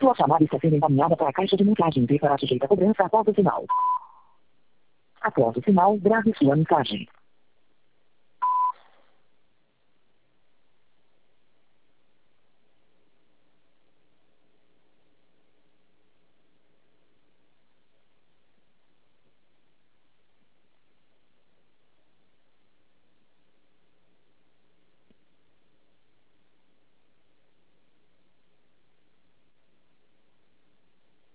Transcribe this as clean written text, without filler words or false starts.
Sua chamada está sendo encaminhada para a caixa de mensagem e será sujeita a cobrança após o sinal. Após o sinal, grave sua mensagem.